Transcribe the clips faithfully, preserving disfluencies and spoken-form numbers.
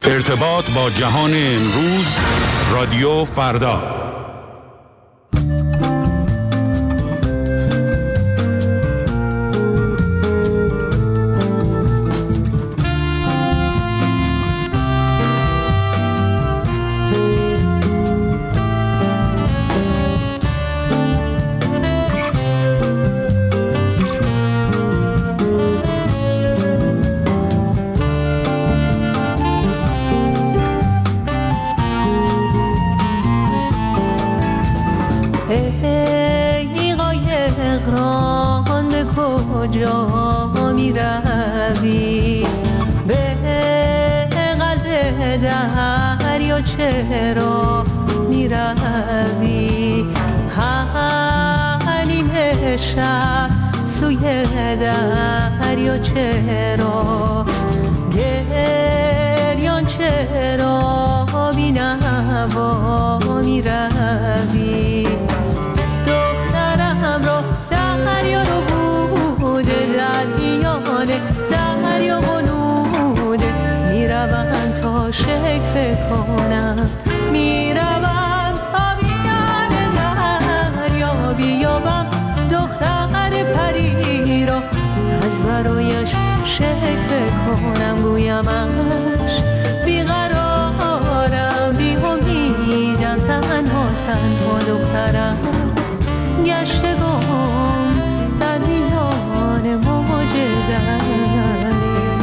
ارتباط با جهان امروز، رادیو فردا. چرا میروی حنیم شب سوی دریا؟ چرا گریان؟ چرا بینوا میروی؟ دخترم را دریا رو بوده، در میانه دریا بنوده، میروم تا شکل کنم، میروم تا بیان دریا بیابم دختر پری را، از برایش شکل کنم، گویمش بیقرارم، بی امیدم، تنها تنها دخترم گشته گم در میان موج دریا.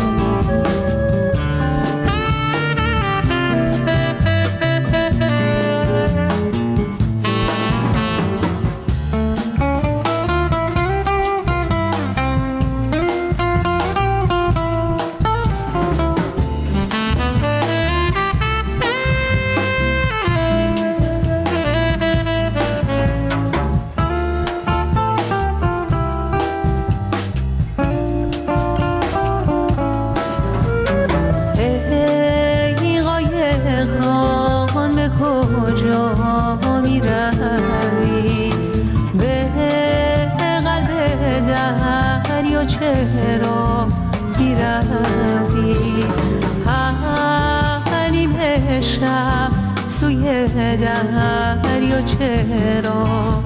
چرا گیروی حنیم شب سوی دریا؟ چرا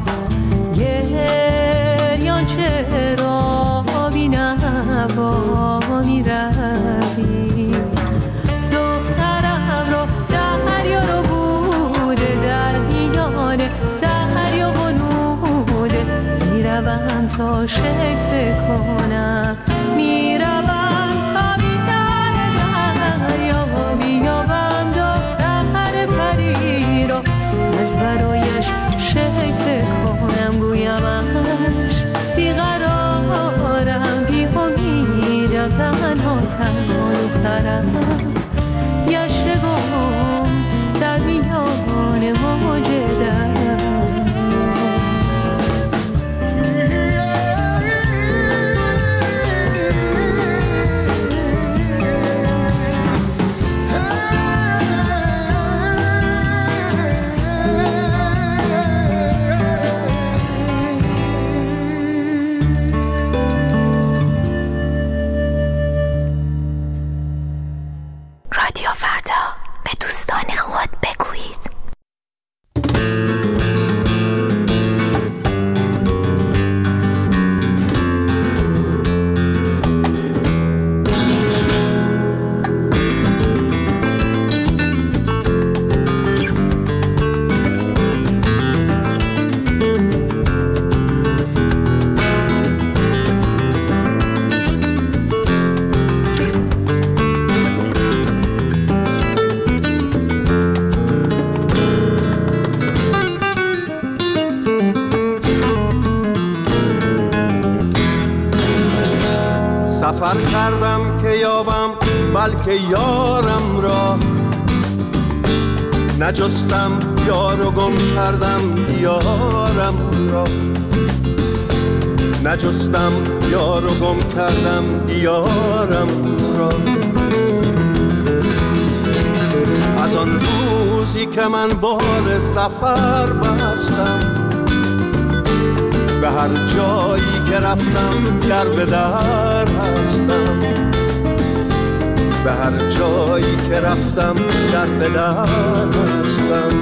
گریان؟ چرا بینوا میروی؟ دخترم را دریا رو بوده، در میانه دریا بنوده، میروم تا شکل کنم، میروم تا بیان دریا بیابم دختر پری را، از برایش شکل کنم، گویمش بیقرارم، بی امیدم، تنها تنها دخترم گشته گم در میان موج دریا. سفر کردم که یابم بلکه یارم را، نجستم یار و گم کردم دیارم را، نجستم یار و گم کردم دیارم را. از آن روزی که من بال سفر بستم، به هر جایی که رفتم در به در هستم، به هر جایی که رفتم در به در هستم.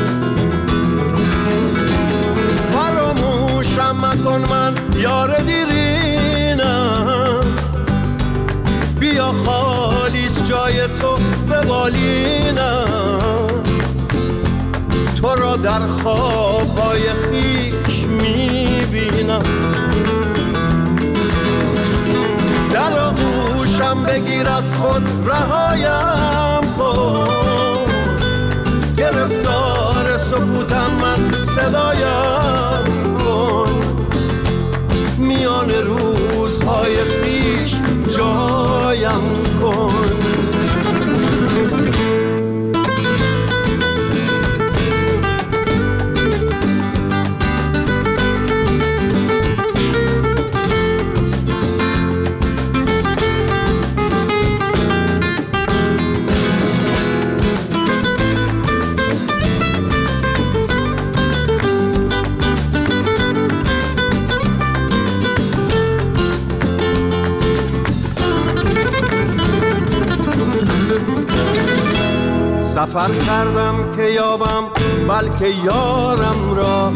فراموشم مکن من یار دیرینم، بیا خالیست جای تو به بالینم. تو را در خوابهای خیش میبینم، در آغوشم بگیر از خود رهایم کن. گرفتار سکوتم من صدایم کن، میان روزهای خیش جایم کن. سفر کردم که یابم بلکه یارم را،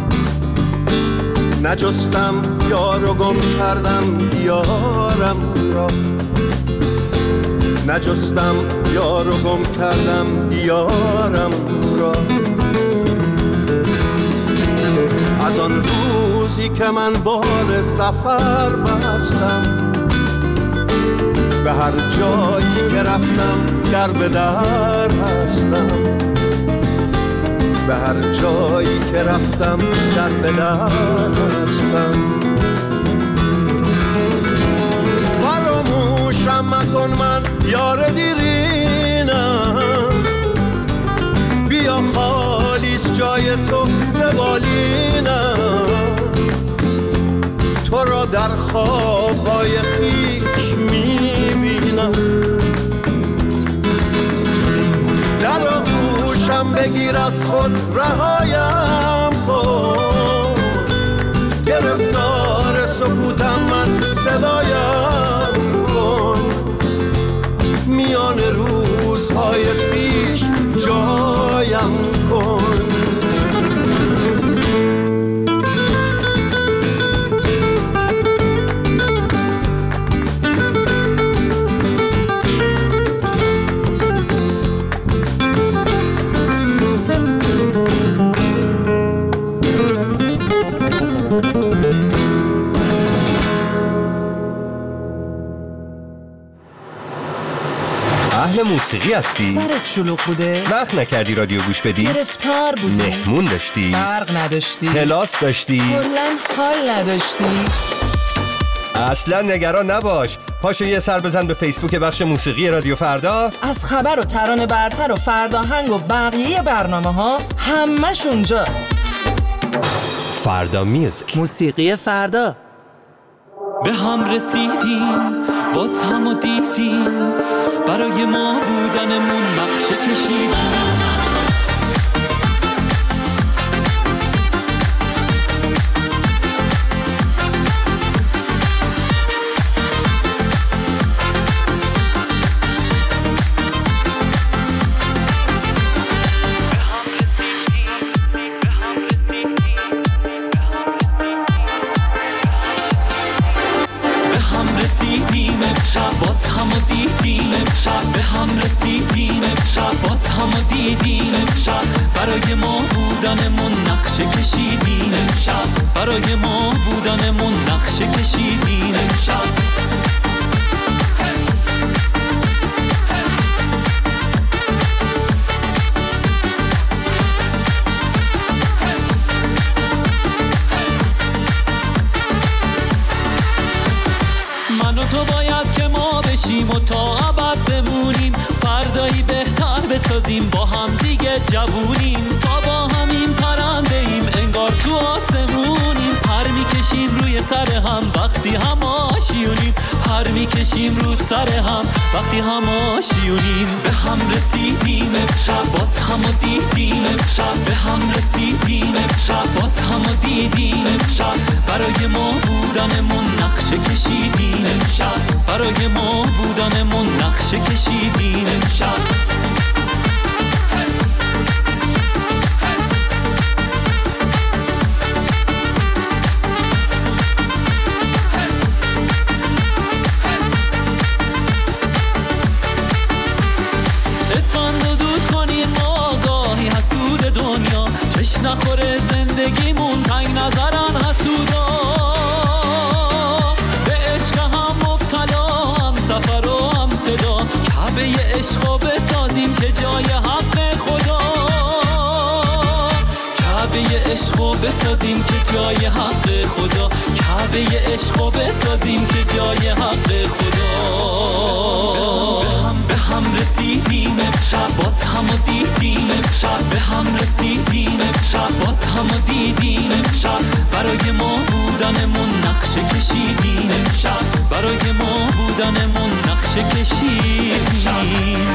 نجستم یار و گم کردم یارم را. نجستم یار و گم کردم یارم را. از آن روزی که من بال سفر بستم، به هر جایی که رفتم در به در هستم. به هر جایی که رفتم در به در هستم. فراموشم مکن من یار دیرینم، بیا خالیست جای تو به بالینم. تو را در خوابهای خیش میبینم، در آغوشم بگیر از خود رهایم کن. گرفتار سکوتم من صدایم کن، میان روزهای خیش جایم کن. اهل موسیقی هستی؟ سرت شلوغ بوده؟ وقت نکردی رادیو گوش بدی؟ گرفتار بودی؟ مهمون داشتی؟ برق نداشتی؟ کلاس داشتی؟ کلاً حال نداشتی؟ اصلا نگران نباش، پاشو یه سر بزن به فیسبوک بخش موسیقی رادیو فردا. از خبر و ترانه برتر و فرداهنگ و بقیه برنامه ها همش اونجاست. فردا میوزیک، موسیقی فردا. به هم رسیدیم باز هم و دیدیم، برای ما بودنمون نقشه کشیدیم. برای ما بودنمون نقشه کشیدیم امشب، برای ما بودنمون نقشه کشیدیم امشب. من و تو باید که ما بشیم و تا ابد بمونیم، فردایی بهتر بسازیم با هم دیگه جوونیم. تا با همین پرنده ایم انگار تو آسمونیم، پر میکشیم روی سر هم وقتی هم آشیونیم، پر پر میکشیم رو سر هم وقتی هم آشیونیم. به هم رسیدیم امشب باز همو دیدیم امشب به هم رسیدیم امشب باز همو دیدیم امشب برای ما بودنمون نقشه کشیدیم امشب برای ما بودنمون نقشه کشیدیم امشب. نخوره زندگیمون تنگ نظرن حسودا به عشق هم مبتلا هم سفر و هم صدا کعبه عشقو بسازیم که جای حق خدا کعبه عشقو بسازیم که جای حق خدا کعبه عشقو بسازیم که جای حق خدا. به هم به هم رسیدیم امشب باز همو دیدیم امشب به هم رسیدیم امشب باز همو دیدیم امشب برای ما بودنمون نقشه کشیدیم امشب برای ما بودنمون نقشه کشیدیم.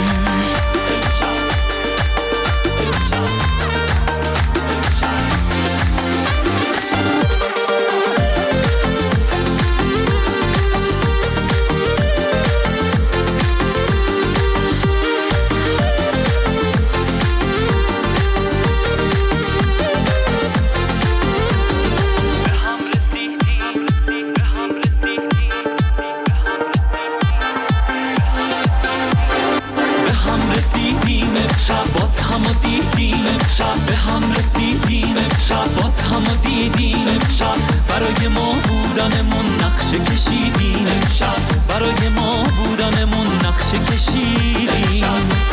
به هم رسیدیم امشب باز همو دیدیم امشب برای ما بودنمون نقشه کشیدیم امشب برای ما بودنمون نقشه کشیدیم.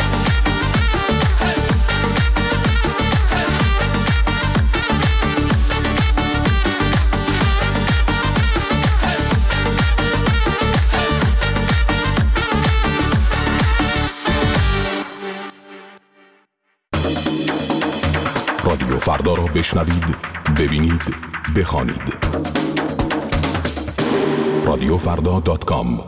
رادیو فردا را بشنوید، ببینید، بخوانید. رادیو فردا دات کام.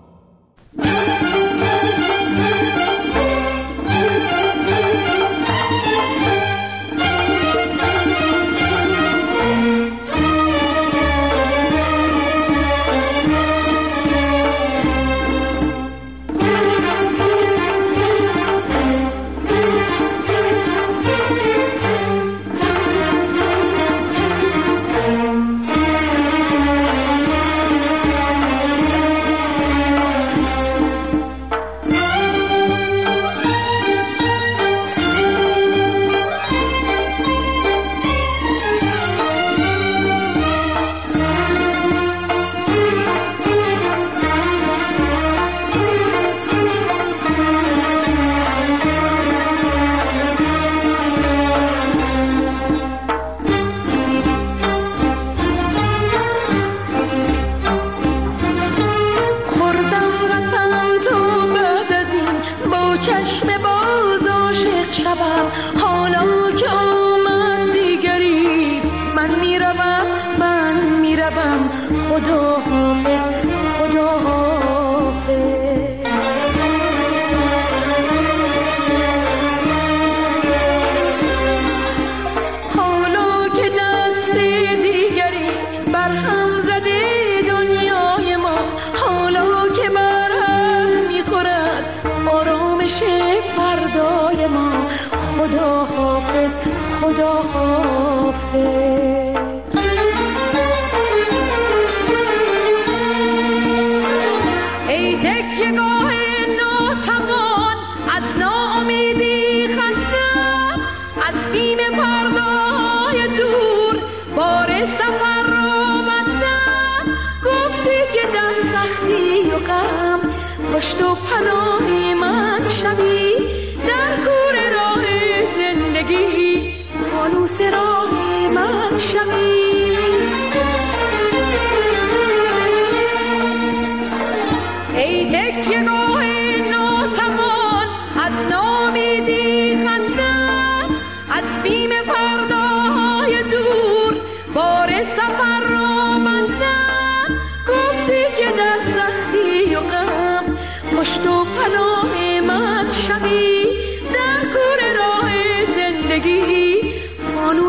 پشت و پناه من شوی در کور راه زندگی فانوس راه من شوی ای تکیه گاه ناتوان از نامیدی خستم از بیم پرداهای دور بار سفر را بستم گفتی که در سختی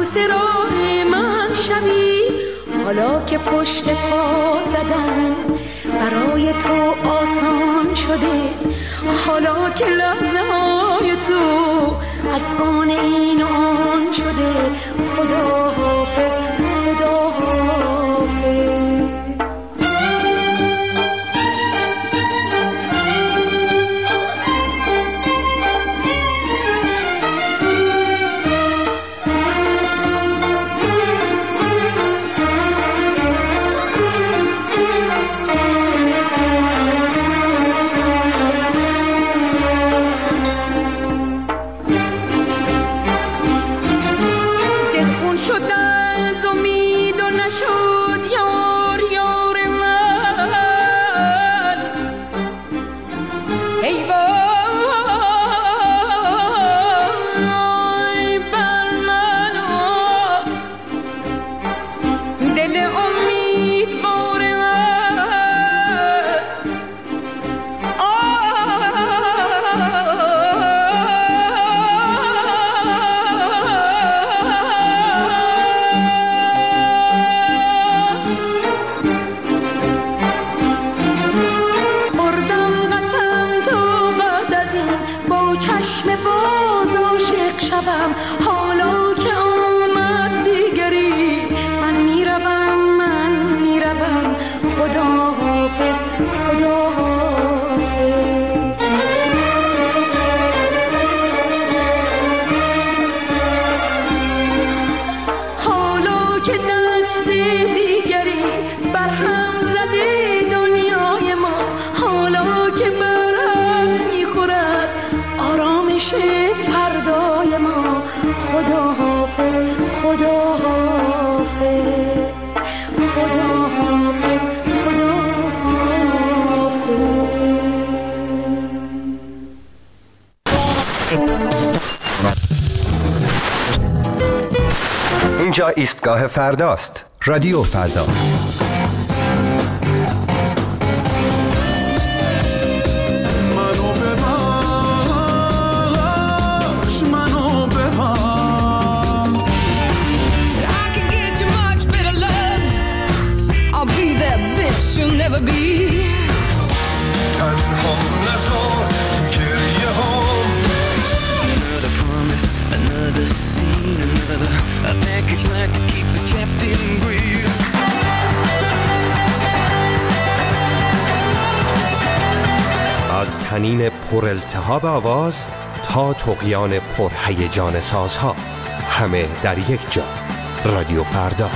عروس راه من شوی، حالا که پشت پا زدن برای تو آسان شده، حالا که لحظه های تو از آن این آن شده. خدا حافظ، خدا حافظ. حالا که آمد دیگری، من میروم من میروم. خدا حافظ، خدا حافظ. حالا که دست دیگری برهم زده دنیای ما، حالا که برهم میخورد آرامش فردای ما. خدا حافظ، خدا حافظ، خدا حافظ، خدا حافظ. اینجا ایستگاه فرداست. رادیو فردا. Never be تنها نزار تو گریه هام. Another promise, another scene, another a package like to keep us trapped in greed. از تنین پر التهاب آواز تا طغیان پر هیجان سازها، همه در یک جا. رادیو فردا.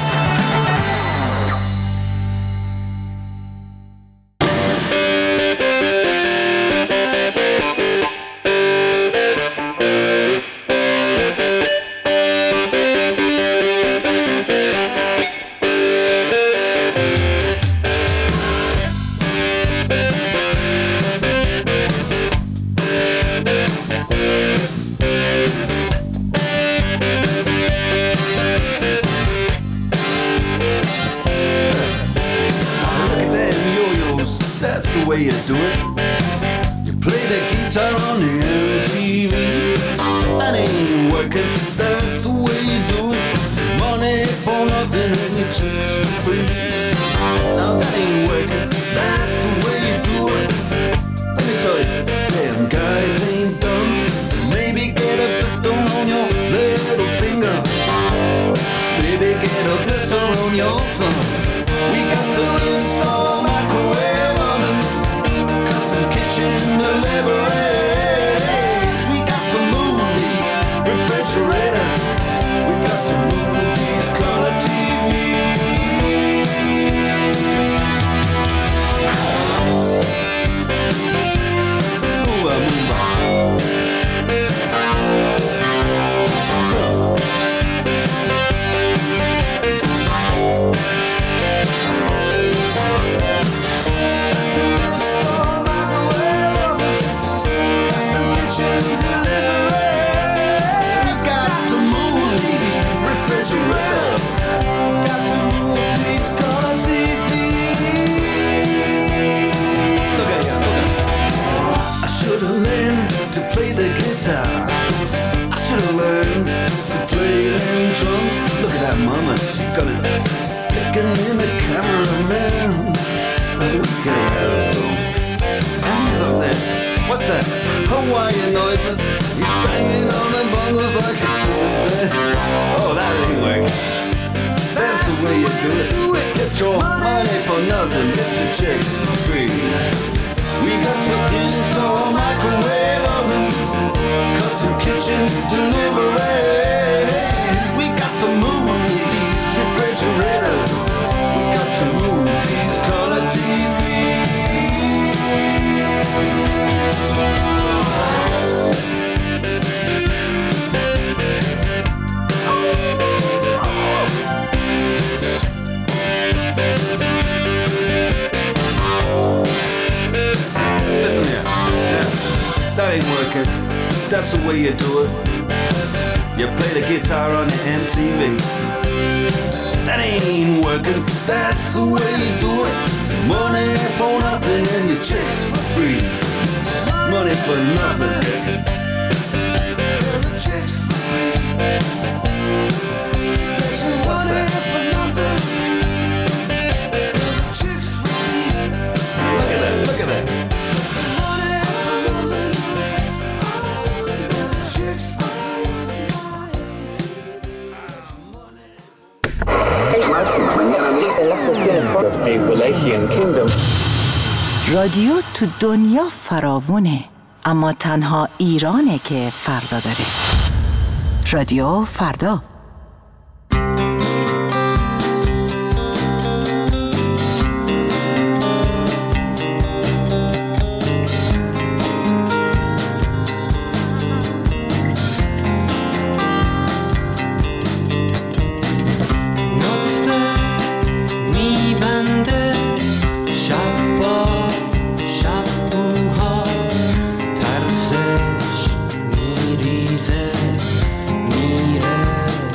way you do it. You play the guitar on the M T V. That ain't working, that's the way you do it. Money for nothing and you choose for free. Now that ain't working, that's the way you do it. Let me tell you, damn guys ain't done. Maybe get a blister on your little finger. Maybe get a blister on your thumb. We got to install microwave ovens, custom kitchen deliveries. We got to move these refrigerators. We got to move these color T Vs. Ooh, I move on. I should've learned to play them drums. making noises. He's banging on the bongos like a trumpet. Oh, that ain't working. That's the way you do it. Get your money for nothing, get your chicks for free. We got to install a microwave oven, custom kitchen deliveries. We got to move these refrigerators. We got to move these color T Vs. Listen here, yeah, that ain't working. That's the way you do it. You play the guitar on the M T V. That ain't working. That's the way you do it. Money for nothing and your chicks for free. Money for nothing. And the chicks for free. What's that? For nothing. And the chicks for free. Look at that. Look at that. Money for nothing. And the chicks for رادیو تو دنیا فراوونه، اما تنها ایرانه که فردا داره. رادیو فردا. میریزه میره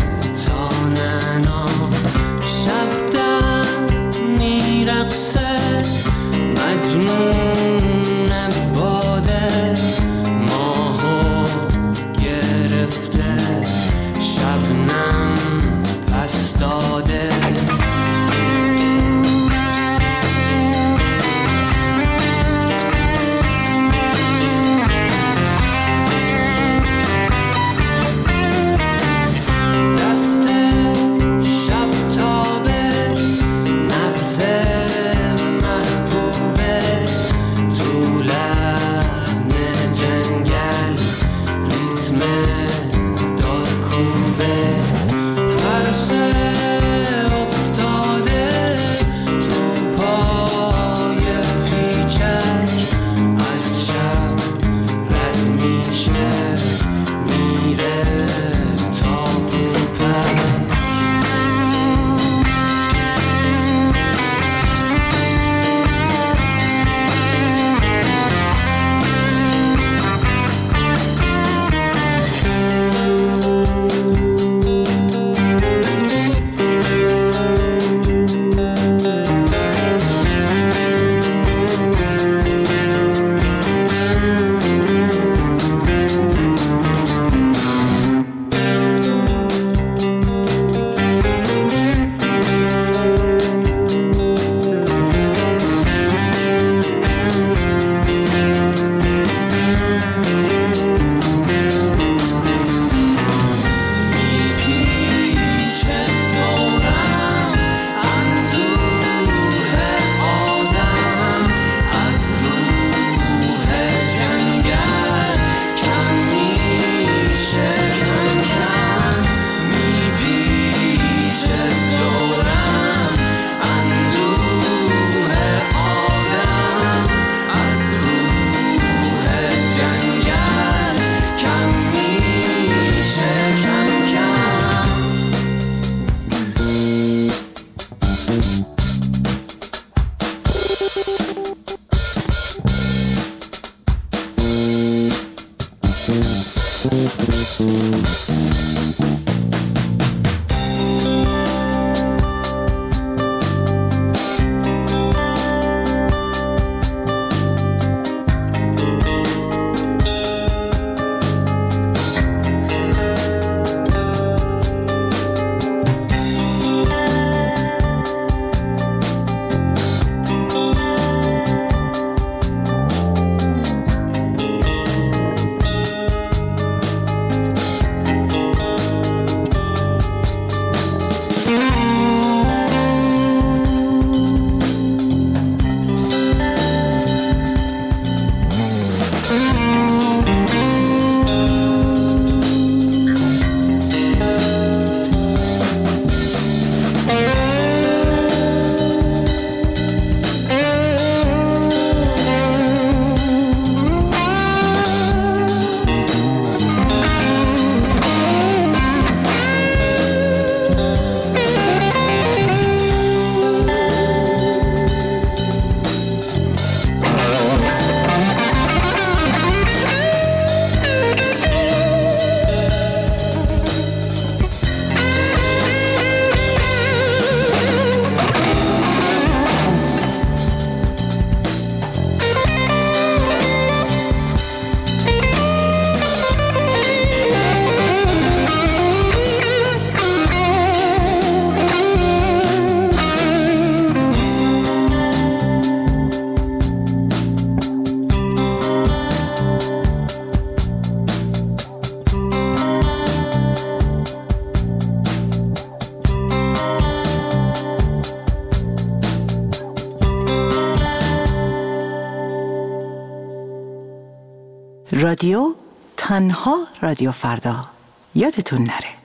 رادیو تنها رادیو فردا یادتون نره.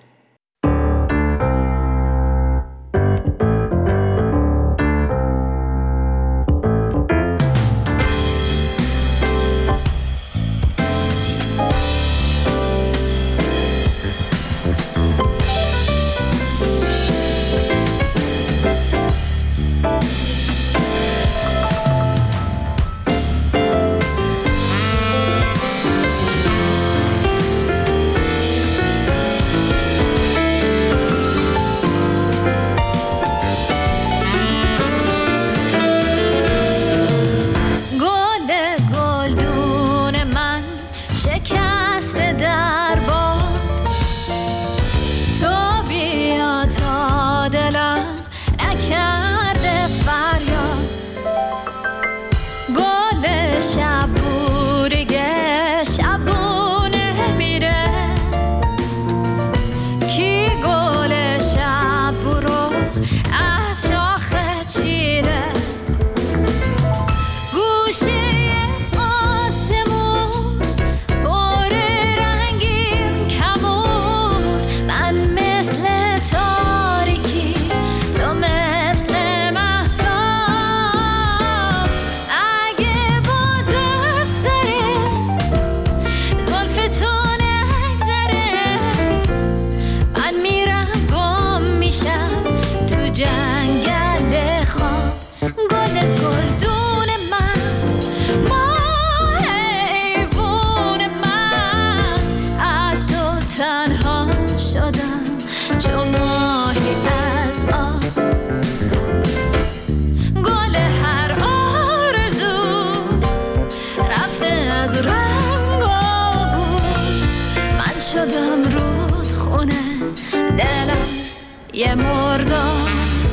یه مردم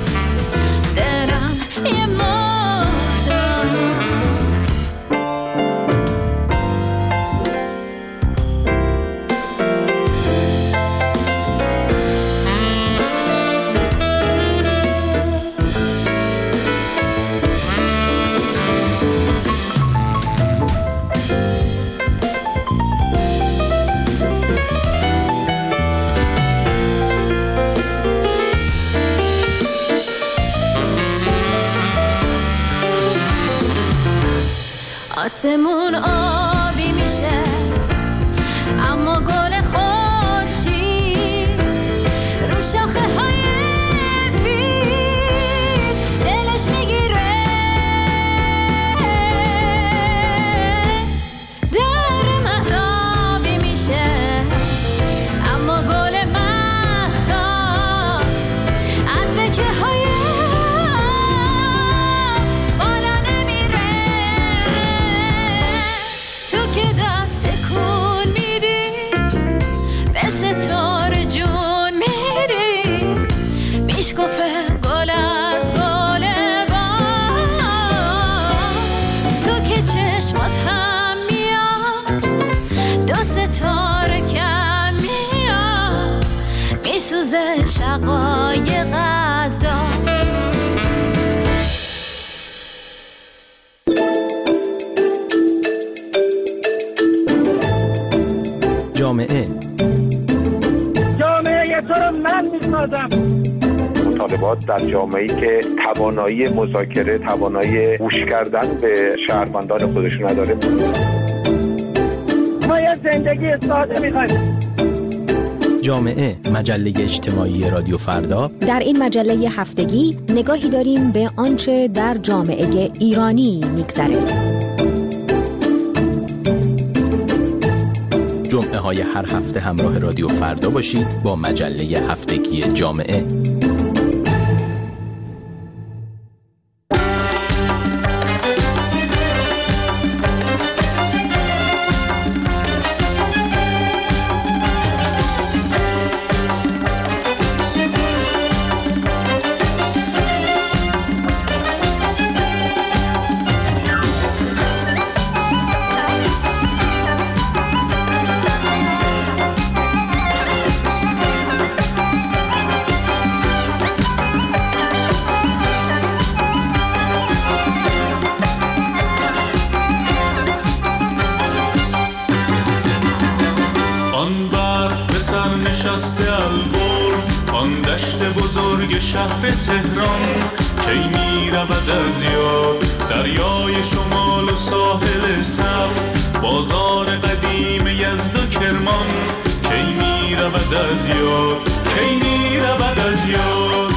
دلم یه مردم آسمون آبی میشه اما گل خورشید رو شاخه های بید دلش میگیره در مهتابی میشه اما گل مهتاب از بکه های شقایق از دار جامعه جامعه تو رو من میسازم. مطالبات در جامعه‌ای که توانایی مذاکره، توانایی گوش کردن به شهروندان خودشون نداره. ما یه زندگی ساده میخوایم. جامعه، مجله اجتماعی رادیو فردا. در این مجله هفتگی نگاهی داریم به آنچه در جامعه ایرانی میگذره. جمعه های هر هفته همراه رادیو فردا باشید با مجله هفتگی جامعه. آن برف به سر نشسته البرز، آن دشت بزرگ شهر تهران کی می رود از یاد، دریای شمال و ساحل سبز، بازار قدیم یزد و کرمان کی می رود از یاد، کی می رود از یاد.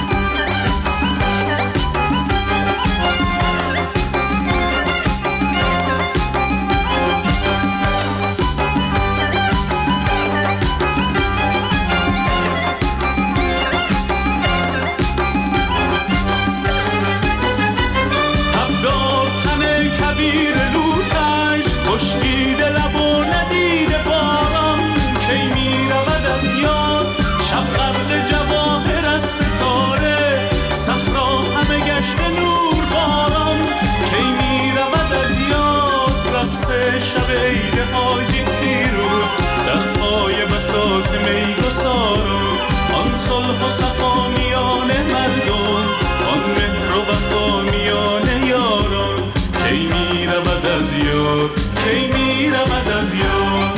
شب عید حاجی پیروز در پای بساط میگساران، آن صلح و صفا میان مردم، آن مهر و وفا میان یاران کی می رود از یاد، کی می رود از یاد.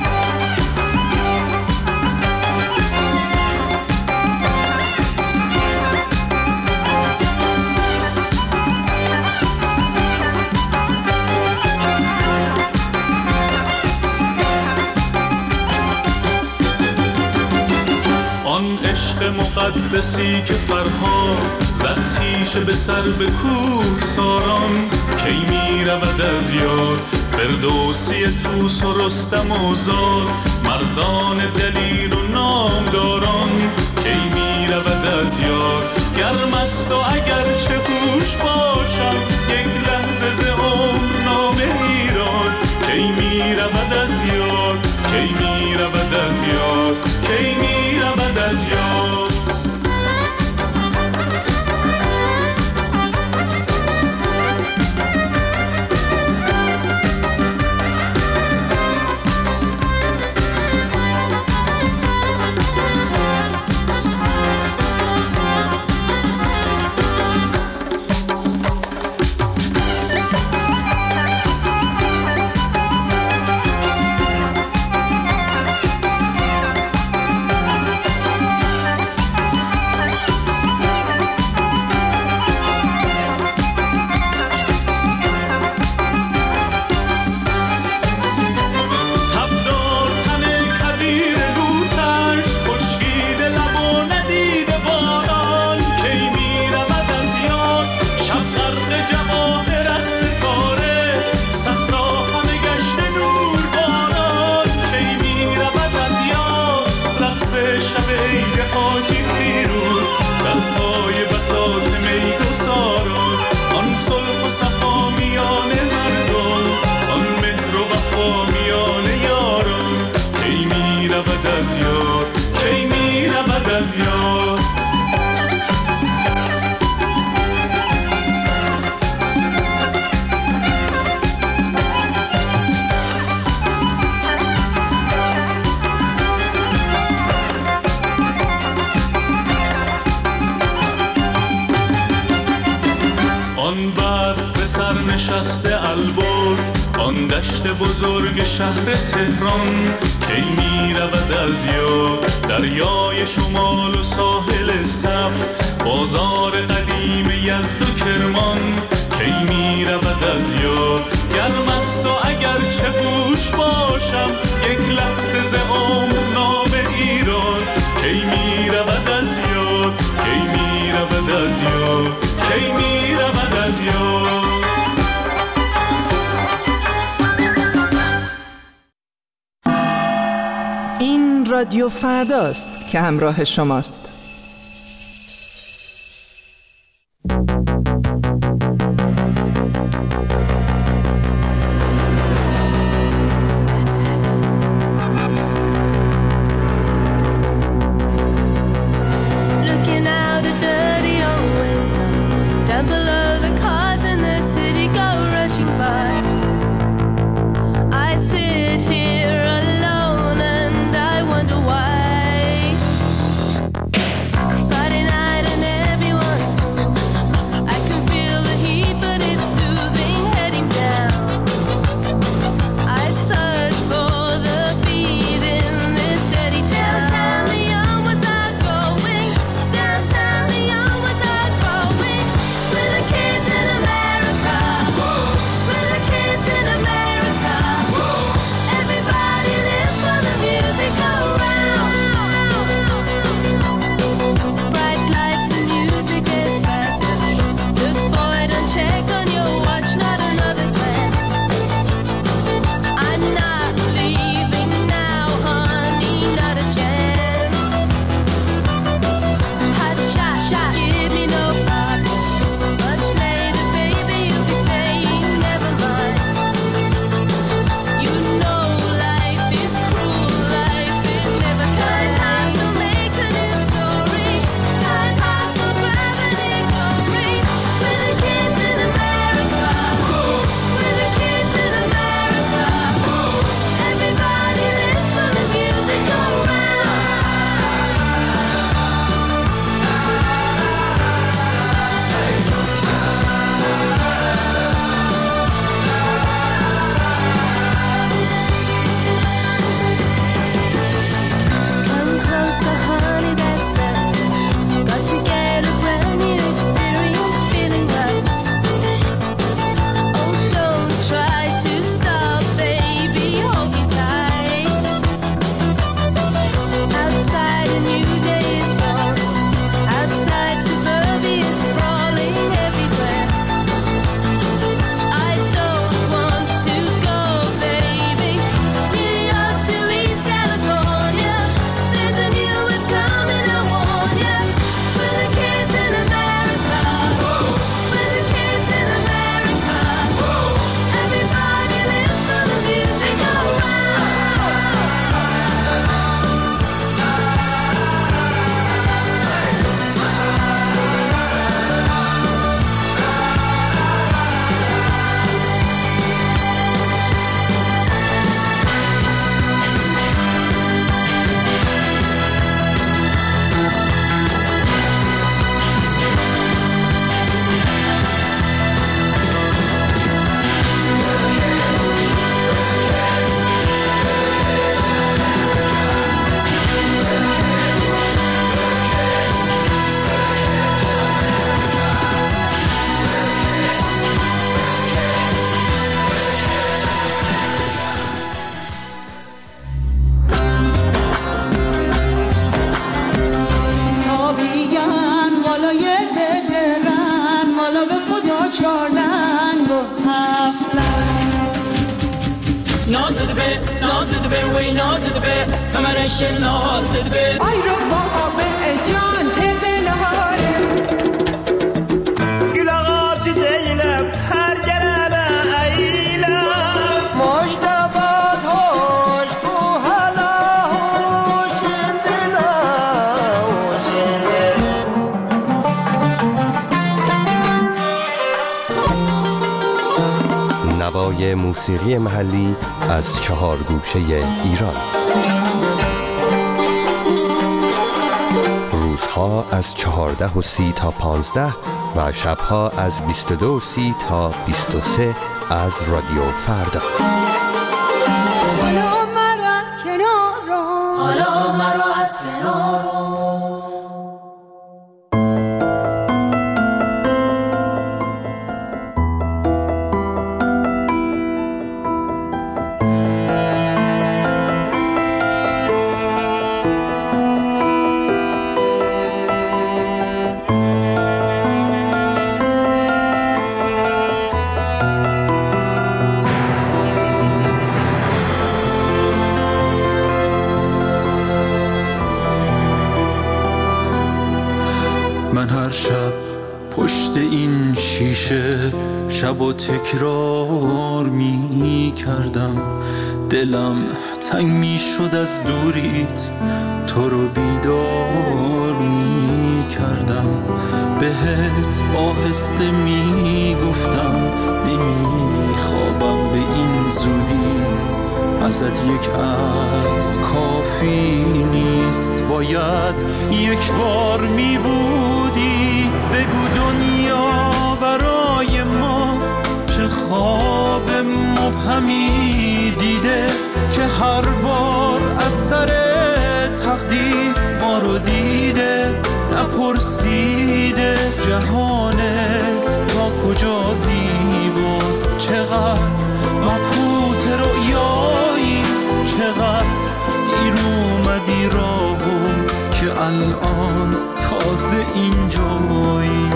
عشق مقدسی که فرهاد زد تیشه به سر به کوه ساران کی می رود از یاد، فردوسی طوس و رستم و زال، مردان دلیر و نامداران کی می رود از یاد. گرم است و اگر چه هوش باشم یک لحظه ز عمر نام ایران کی می رود از یاد، کی می رود از یاد، کی می رود از یاد. دشت بزرگ شهر تهران کی می رود از یاد، دریای شمال و ساحل سبز، بازار قدیم یزد و کرمان کی می رود از یاد. گرم است و اگر چه گوش باشم یک لحظه ز عمر نام ایران کی می رود از یاد، کی می رود از یاد، کی می رود از یاد. رادیو فرداست که همراه شماست. Here alone and I wonder why. نازل به کمرش نازل به آی رو با به جان تبلار گلاغات دیلم هر گرم ایلم مجتبات هوش کو هلا هوش دلا نوای موسیقی محلی از چهار گوشه ایران. روزها از چهارده و سی تا پانزده و شبها از بیست و دو و سی تا بیست و سه از رادیو فردا. حالا مرا از کنار رو حالا مرا از کنار رو من هر شب پشت این شیشه شب و تکرار می کردم، دلم تنگ می شد از دوریت، تو رو بیدار می کردم، بهت آهسته می گفتم نمی خوابم به این زودی، ازت یک عکس کافی نیست، باید یک بار می بودی، بگو دنیا برای ما چه خواب مبهمی دیده که هر بار از سر تقدیر ما رو دیده، نپرسیده جهانت تا کجا زیباست، چقدر مبهوت رؤیایی، چقدر دیر اومدی راهو که الان تازه اینجایی.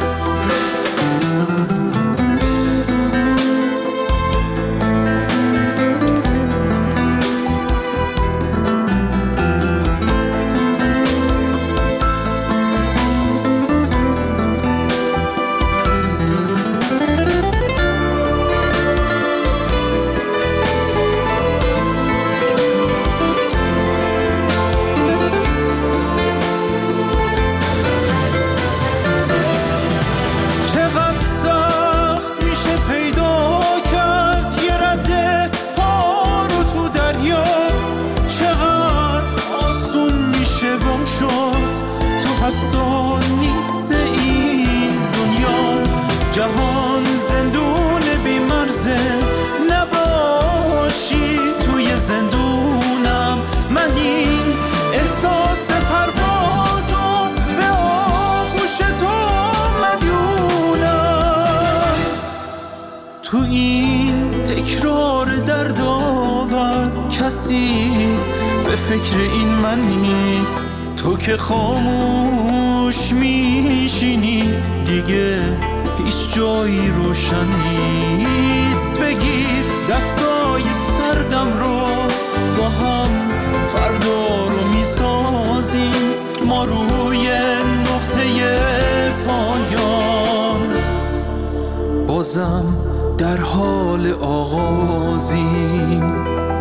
جهان زندون بی مرزه، نباشی توی زندونم، من این احساس پروازو به آغوش تو مدیونم، تو این تکرار دردآور کسی به فکر این من نیست، تو که خاموش میشینی دیگه هیچ جایی روشن نیست، بگیر دستای سردم رو با هم فردا رو میسازیم، ما روی نقطه پایان بازم در حال آغازیم،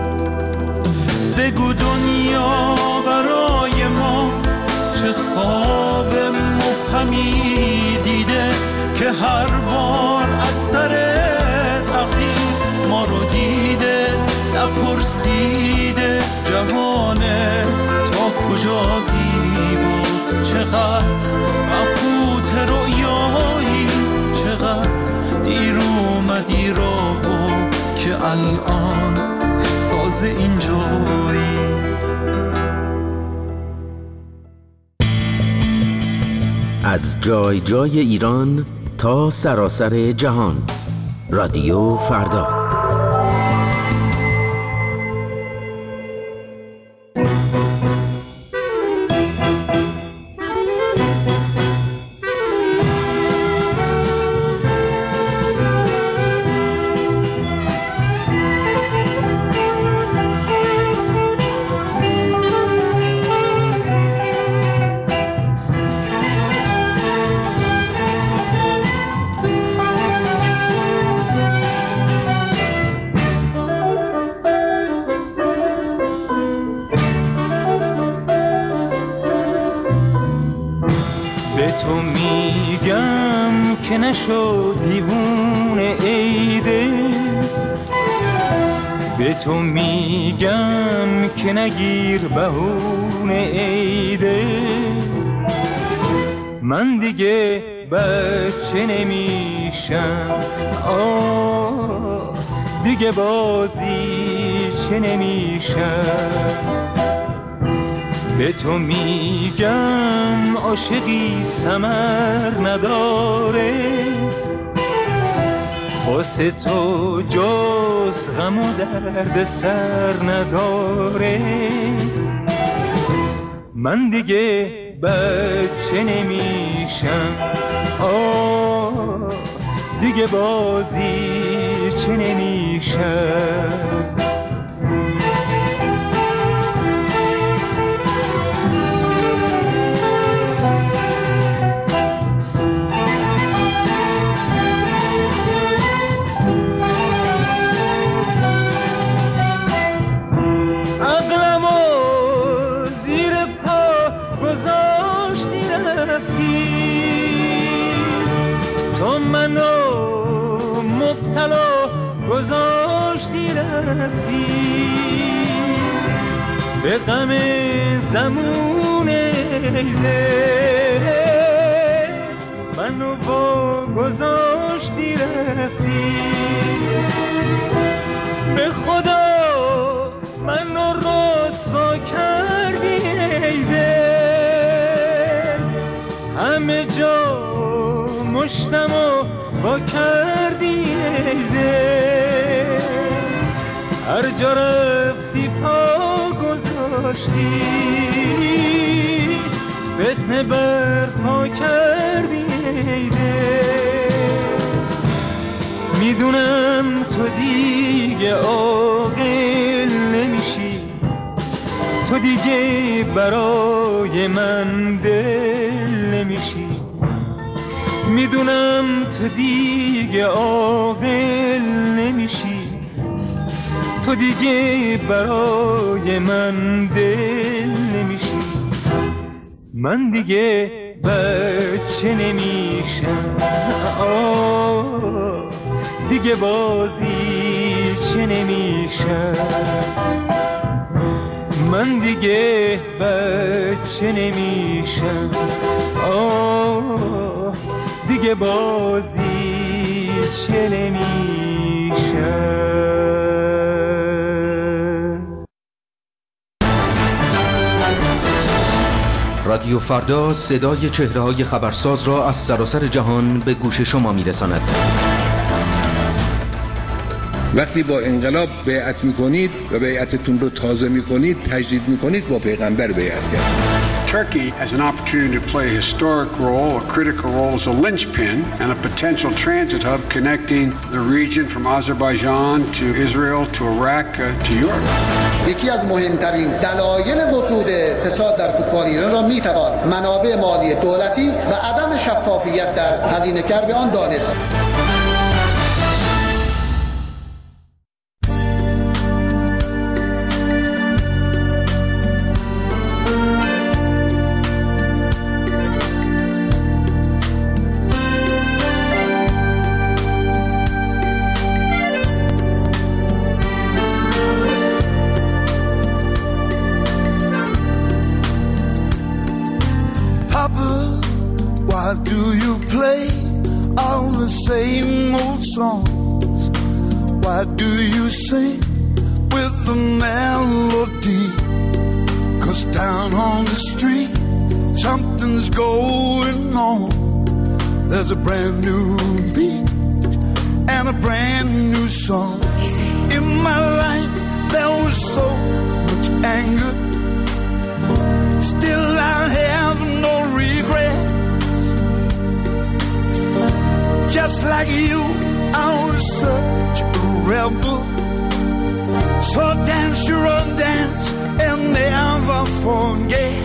بگو دنیا برای ما چه خواب مبهمی دیده که هر بار از سر تقدیر ما رو دیده، نپرسیده جهانت تا کجا زیباست، چقدر مبهوت رؤیایی، چقدر دیر اومدی راهو که الان تازه اینجایی. از جای جای ایران تا سراسر جهان، رادیو فردا. تو میگم که نشو دیوونه ایده، به تو میگم که نگیر بهونه ایده. من دیگه بچه نمیشم، آه دیگه بازی چه نمیشم. به تو میگم عاشقی ثمر نداره، واسه تو جز غم و درد سر نداره. من دیگه بچه نمیشم، آه دیگه بازی چه نمیشم. تو منو مبتلا گذاشتی رفتی، به غم زمون ایده منو با گذاشتی رفتی. به خدا منو رسوا کردی ایده، همه جا مشتمو با کردی ایده. هر جا رفتی پا گذاشتی، فتنه برپا کردی ایده. میدونم تو دیگه عاقل نمیشی، تو دیگه برای من دل نمیشی. میدونم تو دیگه عاقل نمیشی، تو دیگه برای من دل نمیشی. من دیگه بچه نمیشم، آه دیگه بازی چه نمیشم. من دیگه بچه نمیشم، آه دیگه بازی چه نمیشم. رادیو فردا صدای چهره‌های خبرساز را از سراسر جهان به گوش شما میرساند. وقتی با انقلاب بیعت میکنید و بیعتتون رو تازه میکنید، تجدید میکنید، با پیغمبر بیعت کرد. Turkey has an opportunity to play a historic role, a critical role as a linchpin and a potential transit hub connecting the region from Azerbaijan to Israel to Iraq uh, to Europe. یکی از مهمترین دلایل وجود فساد در فوتبال ایران را میتوان منابع مالی دولتی و عدم شفافیت در هزینه‌گر به آن دانست. Why do you play all the same old songs? Why do you sing with the melody? 'Cause down on the street something's going on. There's a brand new beat and a brand new song. In my life there was so much anger, still I have no regrets. Just like you, I was such a rebel. So dance your own dance and never forget.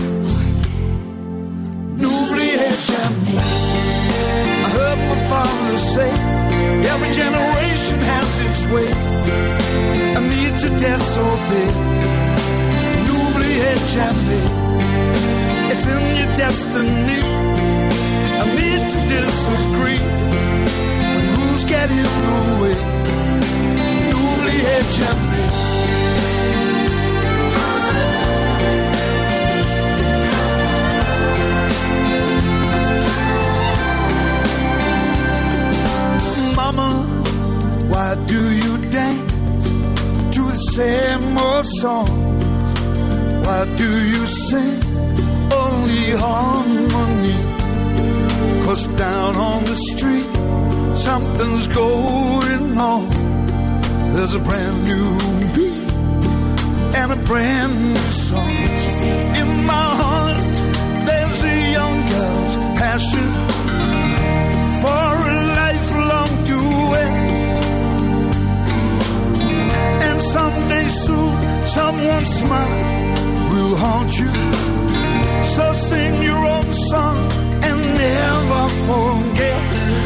N'oubliez jamais. I heard my father say, every generation has its way. I need to disobey. N'oubliez jamais. It's in your destiny. I need to disagree when rules get in the way. N'oubliez jamais. Mama, why do you dance to the same old songs? Why do you sing only harmony? 'Cause down on the street something's going on. There's a brand new beat and a brand new song. In my heart there's a young girl's passion for a lifelong duet. And someday soon someone's smile will haunt you. So sing your own song and never forget.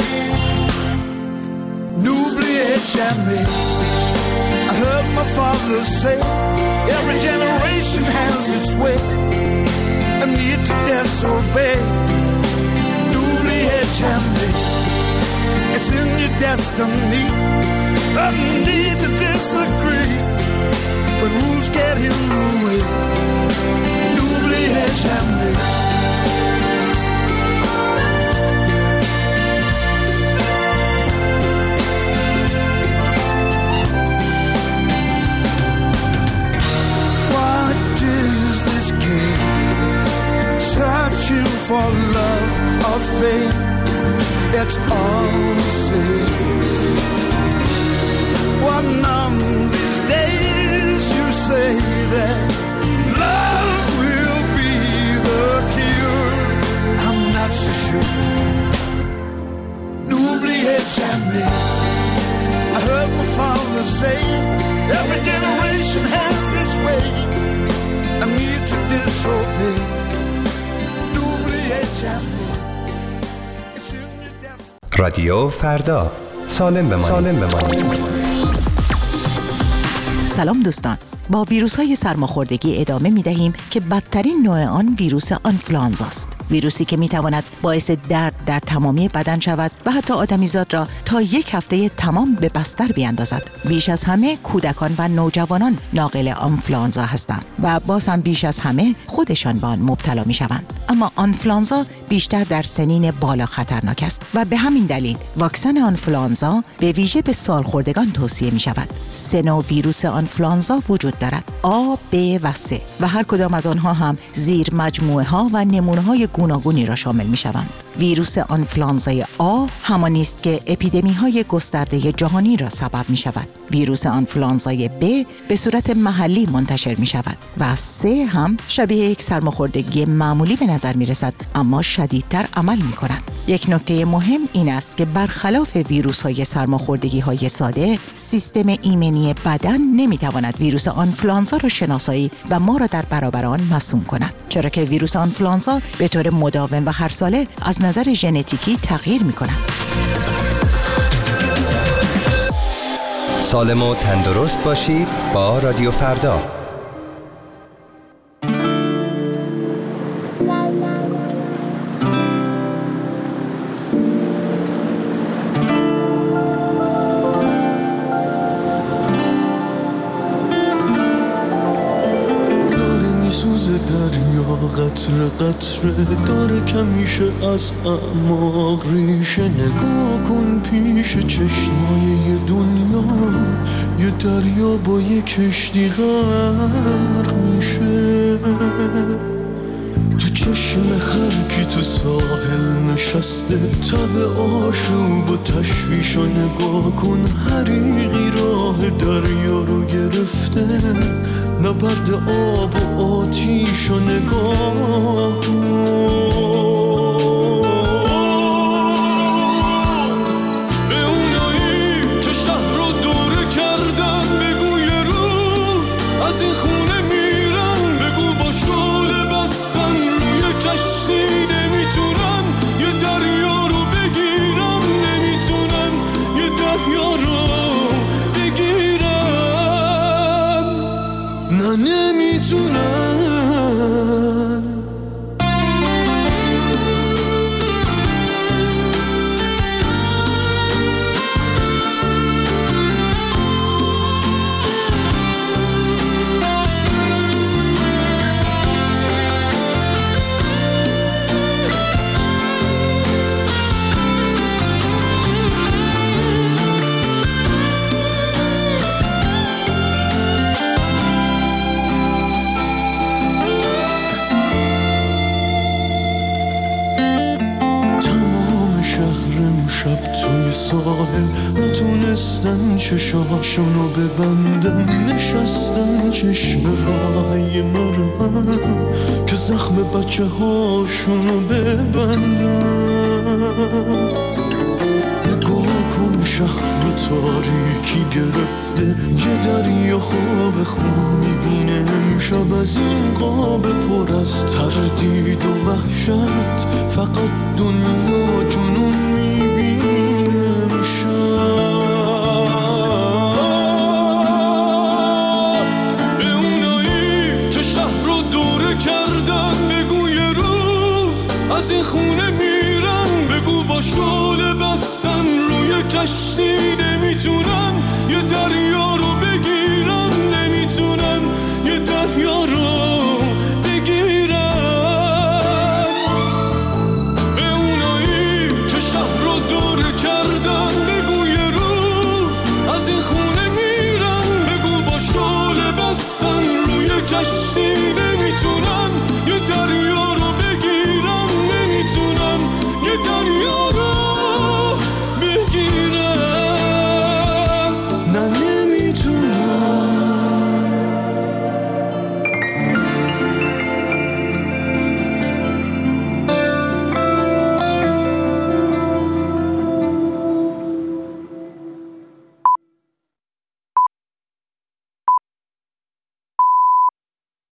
N'oubliez jamais. I heard my father say, every generation has its way, a need to disobey. N'oubliez jamais. It's in your destiny, a need to disagree when rules get in the way. N'oubliez jamais. Searching for love or fame, it's all the same. One of these days you say that love will be the cure. I'm not so sure. N'oubliez jamais. I heard my father say, every generation has its way. I need to disobey. رادیو فردا، سالم بمانید. سالم بمانید. سلام دوستان، با ویروس های سرماخوردگی ادامه می دهیم که بدترین نوع آن ویروس آنفلوانزا است. ویروسی که می تواند باعث درد در تمامی بدن شود و حتی آدمیزاد را تا یک هفته تمام به بستر بیاندازد. بیش از همه کودکان و نوجوانان ناقل آنفلوانزا هستند و باز هم بیش از همه خودشان به آن مبتلا می شوند. اما آنفلوانزا بیشتر در سنین بالا خطرناک است و به همین دلیل واکسن آنفلوانزا به ویژه به سالخوردگان توصیه می شود. سه نوع ویروس آنفلوانزا وجود دارد: آ، ب و س و هر کدام از آنها هم زیر مجموعه ها و نمونه های گوناگونی را شامل می شوند. ویروس آنفلوانزای آ همانی است که اپیدمی های گسترده جهانی را سبب می شود. ویروس آنفلوانزای ب به صورت محلی منتشر می شود و س هم شبیه یک سرماخوردگی معمولی به نظر می رسد اما شدیدتر عمل می کند. یک نکته مهم این است که برخلاف ویروس های سرماخوردگی های ساده، سیستم ایمنی بدن نمی تواند ویروس آنفلوانزا را شناسایی و ما را در برابر آن مسموم کند، چرا که ویروس آنفلوانزا به طور مداوم و هر ساله از نظر ژنتیکی تغییر می کند. سالم و تندرست باشید با رادیو فردا. قطره قطره داره کمیشه از اعماق ریشه. نگاه کن پیش چشمای یه دنیا، یه دریا با یه کشتی غرق میشه. تو چشم هر کی تو ساحل نشسته، تب آشوب و تشویش و نگاه کن حریقی راه دریا رو گرفته. نبرد آب و آتیش و نگاه به اونایی که شهر رو دوره کردن، بگو یه روز از این خونه میرن. بگو با شعله بستن روی کشتی نمیتونن یه دریا رو بگیرن، نمیتونن یه دریا رو بگیرن، نه نمیتونن. ساحل نتونستن چشاشونو ببندن، نشستن چشم راهی مرم که زخم بچه هاشونو ببندن. نگاه کن شهر تاریکی گرفته، یه دریا خواب خون میبینه امشب از این قاب پر از تردید و وحشت، فقط دنیا جنون میبینه امشب. به اونایی که شهر رو دوره کردن بگو یه روز از این خونه میرن، بگو با شعله بستن روی کشتی نمیتونن یه دریا رو بگیرن، نمیتونن یه دریا رو بگیرن. به اونایی که شهر رو دوره کردن بگو یه روز از این خونه میرن، بگو با شعله بستن روی کشتی نمیتونن یه دریا